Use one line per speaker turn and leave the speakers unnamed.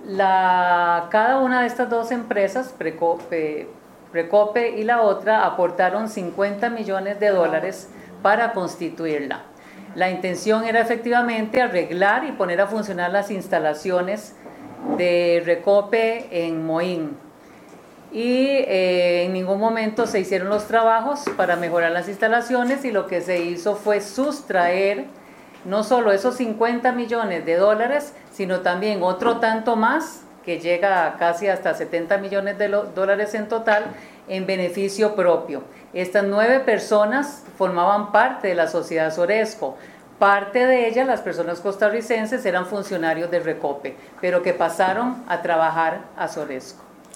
Cada una de estas dos empresas, Recope y la otra, aportaron $50 millones para constituirla. La intención era efectivamente arreglar y poner a funcionar las instalaciones de Recope en Moín. Y en ningún momento se hicieron los trabajos para mejorar las instalaciones, y lo que se hizo fue sustraer no solo esos $50 millones, sino también otro tanto más, que llega a casi hasta $70 millones en total, en beneficio propio. Estas 9 personas formaban parte de la sociedad Soresco. Parte de ellas, las personas costarricenses, eran funcionarios de Recope, pero que pasaron a trabajar a Soresco.